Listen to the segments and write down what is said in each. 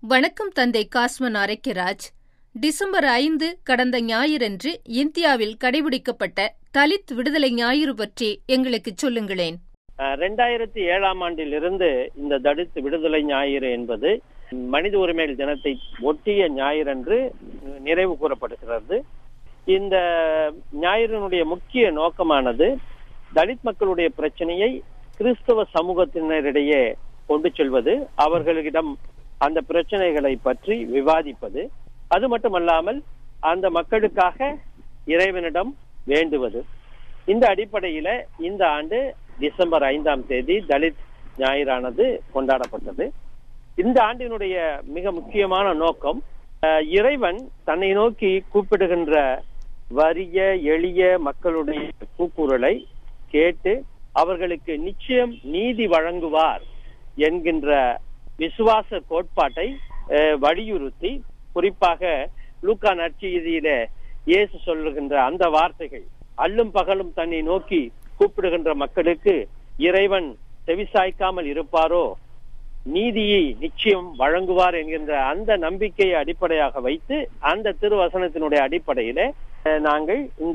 வணக்கம் தந்தை காஸ்மன் ஆரோக்கியராஜ். டிசம்பர் 5 கடந்த ஞாயிறன்று இந்தியாவில் கடைபிடிக்கப்பட்ட தலித் விடுதலை ஞாயிறு பற்றி எங்களுக்கு சொல்லுங்களேன். 2007 ஆண்டிலிருந்து இந்த தலித் விடுதலை ஞாயிறு என்பது மனித உரிமைகள் தினத்தை ஒட்டிய ஞாயிறன்று நிறைவு கூறப்படுகிறது. இந்த ஞாயிறினுடைய முக்கிய நோக்கமானது தலித் மக்களுடைய பிரச்சனையை கிறிஸ்தவ சமூகத்தினரிடையே கொண்டு செல்வது, அவர்களிடம் அந்த பிரச்சனைகளை பற்றி விவாதிப்பது, அது மட்டுமல்லாமல் அந்த மக்களுக்காக இறைவனிடம் வேண்டுவது. இந்த அடிப்படையில இந்த ஆண்டு டிசம்பர் 5 தலித் ஞாயிறானது கொண்டாடப்பட்டது. இந்த ஆண்டினுடைய மிக முக்கியமான நோக்கம், இறைவன் தன்னை நோக்கி கூப்பிடுகின்ற வறிய எளிய மக்களுடைய கூக்குரலை கேட்டு அவர்களுக்கு நிச்சயம் நீதி வழங்குவார் என்கின்ற விசுவாச கோட்பாட்டை வலியுறுத்தி, குறிப்பாக லூக்கா நற்செய்தியில இயேசு சொல்லுகின்ற அந்த வார்த்தைகள், அல்லும் பகலும் தன்னை நோக்கி கூப்பிடுகின்ற மக்களுக்கு இறைவன் செவிசாய்க்காமல் இருப்பாரோ, நீதியை நிச்சயம் வழங்குவார் என்கின்ற அந்த நம்பிக்கையை அடிப்படையாக வைத்து அந்த திருவசனத்தினுடைய அடிப்படையில நாங்கள் இந்த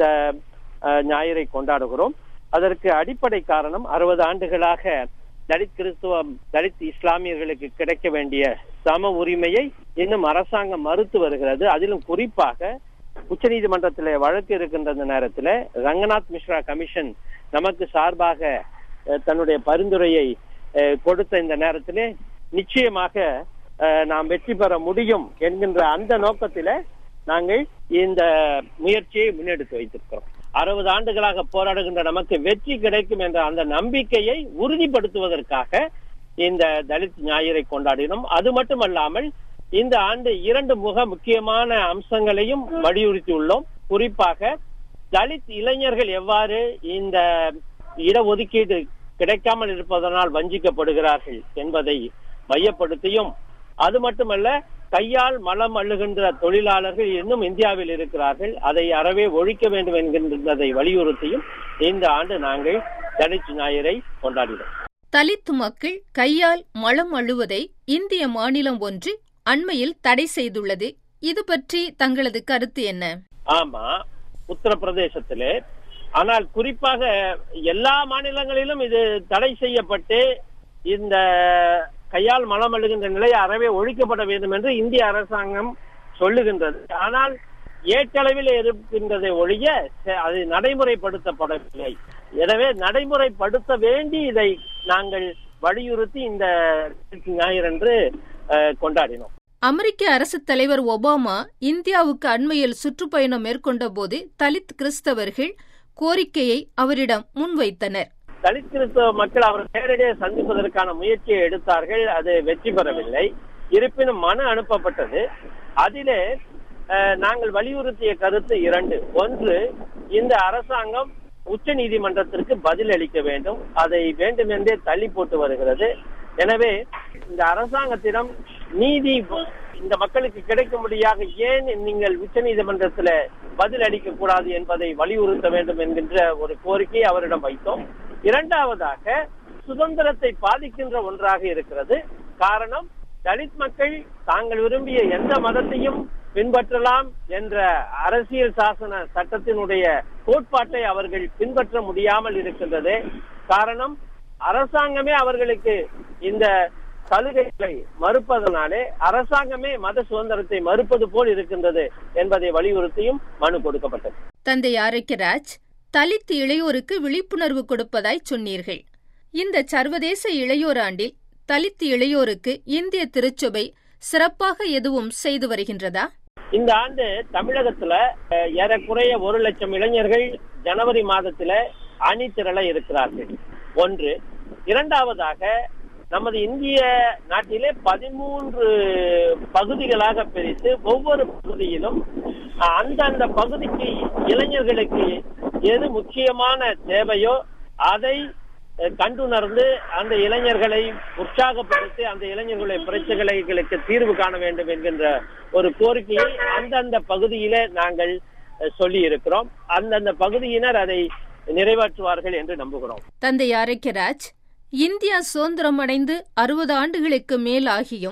ஞாயிறை கொண்டாடுகிறோம். அதற்கு அடிப்படை காரணம், 60 ஆண்டுகளாக தலித் கிறிஸ்துவம் தலித் இஸ்லாமியர்களுக்கு கிடைக்க வேண்டிய சம உரிமையை இன்னும் அரசாங்கம் மறுத்து வருகிறது. அதிலும் குறிப்பாக உச்சநீதிமன்றத்தில் வழக்கு இருக்கின்ற நேரத்தில் ரங்கநாத் மிஸ்ரா கமிஷன் நமக்கு சார்பாக தன்னுடைய பரிந்துரையை கொடுத்த இந்த நேரத்தில் நிச்சயமாக நாம் வெற்றி பெற முடியும் என்கின்ற அந்த நோக்கத்தில் நாங்கள் இந்த முயற்சியை முன்னெடுத்து வைத்திருக்கிறோம். 60 ஆண்டுகளாக போராடுகின்ற நமக்கு வெற்றி கிடைக்கும் என்ற அந்த நம்பிக்கையை உறுதிப்படுத்துவதற்காக இந்த தலித் ஞாயிறை கொண்டாடினோம். அது மட்டுமல்லாமல் இந்த ஆண்டு 2 முக்கியமான அம்சங்களையும் வலியுறுத்தி உள்ளோம். குறிப்பாக தலித் இளைஞர்கள் எவ்வாறு இந்த இடஒதுக்கீடு கிடைக்காமல் இருப்பதனால் வஞ்சிக்கப்படுகிறார்கள் என்பதை மையப்படுத்தியும், அது மட்டுமல்ல கையால் மலம் அள்ளுகின்ற தொழிலாளர்கள் இன்னும் இந்தியாவில் இருக்கிறார்கள், அதை அறவே ஒழிக்க வேண்டும் என்கின்றதை வலியுறுத்தியும் இந்த ஆண்டு நாங்கள் தலித் ஞாயிறை கொண்டாடினோம். தலித் மக்கள் கையால் மலம் அள்ளுவதை இந்திய மாநிலம் ஒன்று அண்மையில் தடை செய்துள்ளது. இது பற்றி தங்களது கருத்து என்ன? ஆமா, உத்தரப்பிரதேசத்திலே, ஆனால் குறிப்பாக எல்லா மாநிலங்களிலும் இது தடை செய்யப்பட்டு இந்த கையால் மலம் அள்ளுகின்ற நிலை அறவே ஒழிக்கப்பட வேண்டும் என்று இந்திய அரசாங்கம் சொல்லுகின்றது. ஆனால் ஏற்றளவில் இருக்கின்றதை ஒழிய அது நடைமுறைப்படுத்தப்படவில்லை. எனவே நடைமுறைப்படுத்த வேண்டி இதை நாங்கள் வலியுறுத்தி இந்த ஞாயிறன்று கொண்டாடினோம். அமெரிக்க அரசு தலைவர் ஒபாமா இந்தியாவுக்கு அண்மையில் சுற்றுப்பயணம் மேற்கொண்ட போது தலித் கிறிஸ்தவர்கள் கோரிக்கையை அவரிடம் முன்வைத்தனர். தலித் கிறிஸ்தவ மக்கள் அவர் நேரடியாக சந்திப்பதற்கான முயற்சியை எடுத்தார்கள். அது வெற்றி பெறவில்லை. இருப்பினும் மனு அனுப்பப்பட்டது. அதிலே நாங்கள் வலியுறுத்திய கருத்து 2. ஒன்று, இந்த அரசாங்கம் உச்ச நீதிமன்றத்திற்கு பதில் அளிக்க வேண்டும். அதை வேண்டுமென்றே தள்ளி போட்டு வருகிறது. எனவே இந்த அரசாங்கத்திடம் நீதி இந்த மக்களுக்கு கிடைக்கும்படியாக ஏன் நீங்கள் உச்ச நீதிமன்றத்தில் பதில் அளிக்க கூடாது என்பதை வலியுறுத்த வேண்டும் என்கின்ற ஒரு கோரிக்கையை அவரிடம் வைத்தோம். 2வதாக, சுதந்திரத்தை பாதிக்கின்ற ஒன்றாக இருக்கிறது. காரணம், தலித் மக்கள் தாங்கள் விரும்பிய எந்த மதத்தையும் பின்பற்றலாம் என்ற அரசியல் சாசன சட்டத்தினுடைய கோட்பாட்டை அவர்கள் பின்பற்ற முடியாமல் இருக்கின்றது. காரணம், அரசாங்கமே அவர்களுக்கு இந்த சலுகைகளை மறுப்பதனாலே அரசாங்கமே மத சுதந்திரத்தை மறுப்பது போல் இருக்கின்றது என்பதை வலியுறுத்தியும் மனு கொடுக்கப்பட்டது. தந்தை ஆரோக்கியராஜ், தலித் இளையோருக்கு விழிப்புணர்வு கொடுப்பதாய் சொன்னீர்கள். இந்த சர்வதேச இளையோர் ஆண்டில் தலித் இளையோருக்கு இந்திய திருச்சபை சிறப்பாக எதுவும் செய்து வருகின்றதா? இந்த ஆண்டு தமிழகத்துல ஏறக்குறைய 1 லட்சம் இளைஞர்கள் ஜனவரி மாதத்துல அணி திரள இருக்கிறார்கள். 1. 2வதாக, நமது இந்திய நாட்டிலே 13 பகுதிகளாக பிரித்து ஒவ்வொரு பகுதியிலும் அந்தந்த பகுதிக்கு இளைஞர்களுக்கு எது முக்கியமான தேவையோ அதை கண்டுணர்ந்து அந்த இளைஞர்களை உற்சாகப்படுத்தி அந்த இளைஞர்களுடைய பிரச்சனைகளுக்கு தீர்வு காண வேண்டும் என்கின்ற ஒரு கோரிக்கையை அந்தந்த பகுதியிலே நாங்கள் சொல்லி இருக்கிறோம். அந்தந்த பகுதியினர் அதை நிறைவேற்றுவார்கள் என்று நம்புகிறோம். தந்தை ஆரோக்கியராஜ், இந்தியா சுதந்திரம் அடைந்து 60 ஆண்டுகளுக்கு மேல் ஆகியும்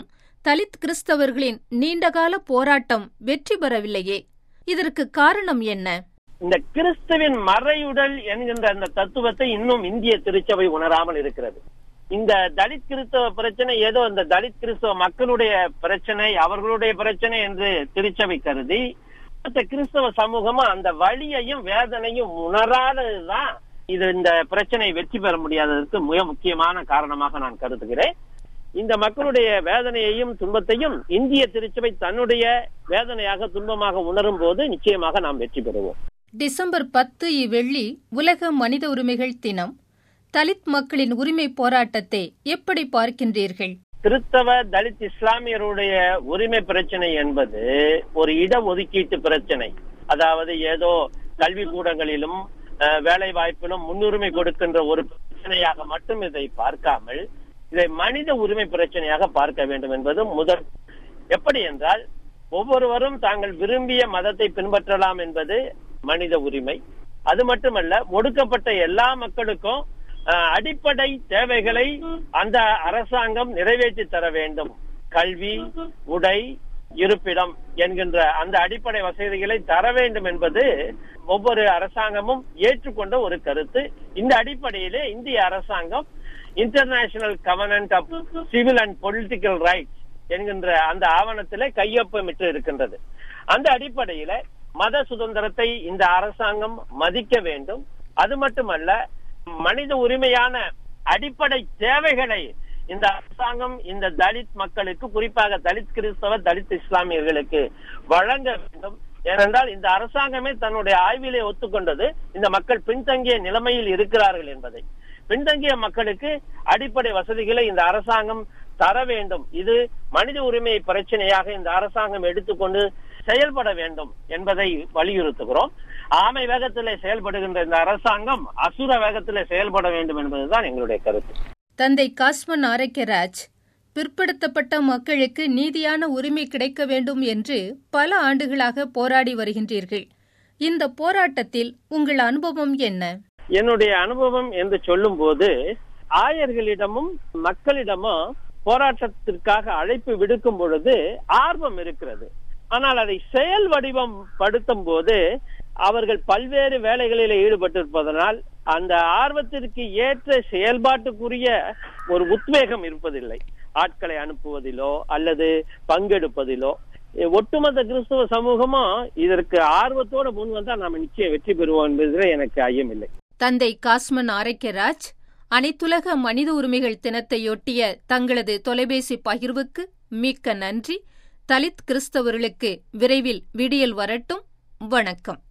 தலித் கிறிஸ்தவர்களின் நீண்டகால போராட்டம் வெற்றி பெறவில்லையே, இதற்கு காரணம் என்ன? இந்த கிறிஸ்துவின் மறையுடல் என்கின்ற அந்த தத்துவத்தை இன்னும் இந்திய திருச்சபை உணராமல் இருக்கிறது. இந்த தலித் கிறிஸ்தவ பிரச்சனை ஏதோ இந்த தலித் கிறிஸ்தவ மக்களுடைய பிரச்சனை, அவர்களுடைய பிரச்சனை என்று திருச்சபை கருதி கிறிஸ்தவ சமூகமா அந்த வலியையும் வேதனையும் உணராததுதான் இது இந்த பிரச்சனை வெற்றி பெற முடியாததற்கு மிக முக்கியமான காரணமாக நான் கருதுகிறேன். இந்த மக்களுடைய வேதனையையும் துன்பத்தையும் இந்திய திருச்சபை தன்னுடைய வேதனையாக துன்பமாக உணரும் போது நிச்சயமாக நாம் வெற்றி பெறுவோம். டிசம்பர் 10 இவ்வெள்ளி உலக மனித உரிமைகள் தினம். தலித் மக்களின் உரிமை போராட்டத்தை எப்படி பார்க்கின்றீர்கள்? கிறிஸ்தவ தலித் இஸ்லாமியருடைய உரிமை பிரச்சனை என்பது ஒரு இடஒதுக்கீட்டு பிரச்சனை. அதாவது ஏதோ கல்வி கூடங்களிலும் வேலை வாய்ப்பிலும் முன்னுரிமை கொடுக்கின்ற ஒரு பிரச்சனையாக மட்டும் இதை பார்க்காமல் இதை மனித உரிமை பிரச்சனையாக பார்க்க வேண்டும் என்பது முதல். எப்படி என்றால், ஒவ்வொருவரும் தாங்கள் விரும்பிய மதத்தை பின்பற்றலாம் என்பது மனித உரிமை. அது மட்டுமல்ல, ஒடுக்கப்பட்ட எல்லா மக்களுக்கும் அடிப்படை தேவைகளை அந்த அரசாங்கம் நிறைவேற்றி தர வேண்டும். கல்வி, உடை, இருப்பிடம் என்கின்ற அந்த அடிப்படை வசதிகளை தர வேண்டும் என்பது ஒவ்வொரு அரசாங்கமும் ஏற்றுக்கொண்ட ஒரு கருத்து. இந்த அடிப்படையிலே இந்திய அரசாங்கம் international covenant of civil and political rights என்கின்ற அந்த ஆவணத்திலே கையொப்பமிட்டு இருக்கின்றது. அந்த அடிப்படையில மத சுதந்திரத்தை இந்த அரசாங்கம் மதிக்க வேண்டும். அது மட்டுமல்ல, மனித உரிமையான அடிப்படை தேவைகளை இந்த அரசாங்கம் இந்த தலித் மக்களுக்கு, குறிப்பாக தலித் கிறிஸ்தவ தலித் இஸ்லாமியர்களுக்கு வழங்க வேண்டும். ஏனென்றால் இந்த அரசாங்கமே தன்னுடைய ஆய்விலே ஒத்துக்கொண்டது இந்த மக்கள் பின்தங்கிய நிலைமையில் இருக்கிறார்கள் என்பதை. பின்தங்கிய மக்களுக்கு அடிப்படை வசதிகளை இந்த அரசாங்கம் தர வேண்டும். இது மனித உரிமை பிரச்சனையாக இந்த அரசாங்கம் எடுத்துக்கொண்டு செயல்பட வேண்டும் என்பதை வலியுறுத்துகிறோம். ஆமை வேகத்திலே செயல்படுகின்ற இந்த அரசாங்கம் அசுர வேகத்திலே செயல்பட வேண்டும் என்பதுதான் எங்களுடைய கருத்து. தந்தை காஸ்மன் ஆரோக்கியராஜ், பிற்படுத்தப்பட்ட மக்களுக்கு நீதியான உரிமை கிடைக்க வேண்டும் என்று பல ஆண்டுகளாக போராடி வருகின்றீர்கள். இந்த போராட்டத்தில் உங்கள் அனுபவம் என்ன? என்னுடைய அனுபவம் என்று சொல்லும் போது, ஆயர்களிடமும் மக்களிடமும் போராட்டத்திற்காக அழைப்பு விடுக்கும் பொழுது ஆர்வம் இருக்கிறது. ஆனால் அதை செயல் வடிவம் படுத்தும் போது அவர்கள் பல்வேறு வேலைகளில் ஈடுபட்டிருப்பதனால் அந்த ஆர்வத்திற்கு ஏற்ற செயல்பாட்டுக்குரிய ஒரு உத்வேகம் இருப்பதில்லை. ஆட்களை அனுப்புவதிலோ அல்லது பங்கெடுப்பதிலோ. ஒட்டுமொத்த கிறிஸ்தவ சமூகமும் இதற்கு ஆர்வத்தோடு முன் வந்தால் நாம் நிச்சயம் வெற்றி பெறுவோம் என்பதில் எனக்கு ஐயமில்லை. தந்தை காஸ்மன் ஆரோக்கியராஜ், அனைத்துலக மனித உரிமைகள் தினத்தையொட்டிய தங்களது தொலைபேசி பகிர்வுக்கு மிக்க நன்றி. தலித் கிறிஸ்தவர்களுக்கு விரைவில் விடியல் வரட்டும். வணக்கம்.